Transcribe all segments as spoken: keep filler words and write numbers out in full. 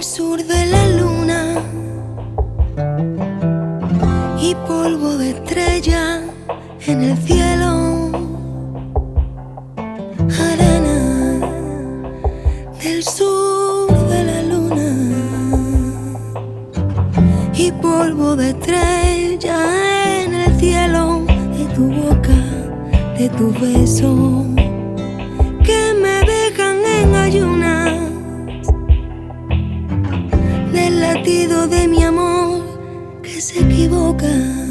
sur de la luna y polvo de estrella en el cielo, arena del sur de la luna y polvo de estrella en el cielo, de tu boca, de tu beso que me dejan en ayunas, del latido de mi amor que se equivoca,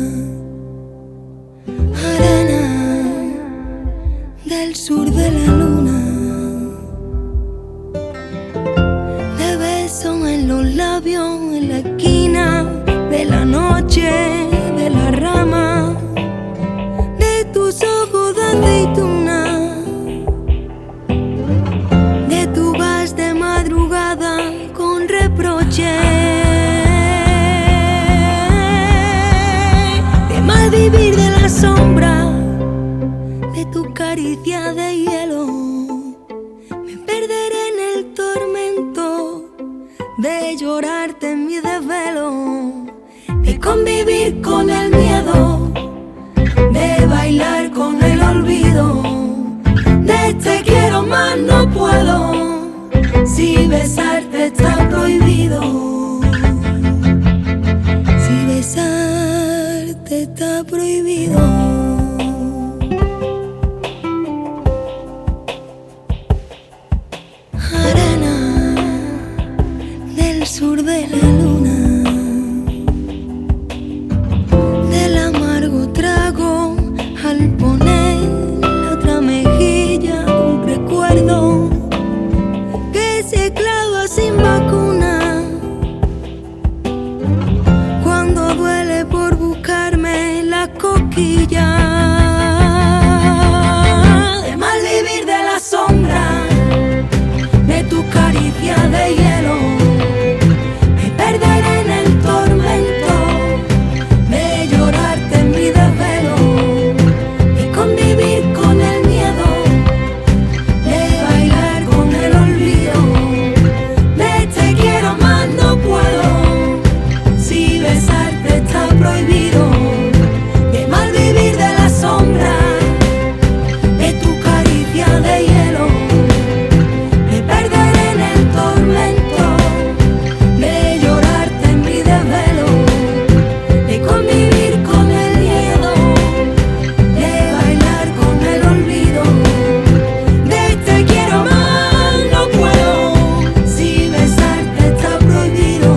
arena del sur de la luna, de besos en los labios, en la esquina de la noche, de la rama, de tus ojos de aceituna, de tu vas de madrugada con reproche, de malvivir de la sombra, de tu caricia de hielo. Me perderé en el tormento de llorarte en mi desvelo, de convivir con el miedo, de bailar con el olvido, de te quiero más no puedo, si besarte está prohibido, si besarte está prohibido. Arena del sur de la luna, del amargo trago al poner la otra mejilla, un recuerdo que se clava sin vacuna, cuando duele por buscarme la coquilla, de malvivir de la sombra, de tu caricia de hielo. Me perderé en el tormento de llorarte en mi desvelo, de convivir con el miedo, de bailar con el olvido, de te quiero más no puedo, si besarte está prohibido, de malvivir de la sombra, de tu caricia de hielo. Me perderé en el tormento de llorarte en mi desvelo, de convivir con el miedo, de bailar con el olvido, de te quiero más no puedo, si besarte está prohibido,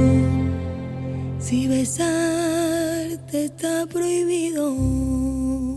si besarte está prohibido.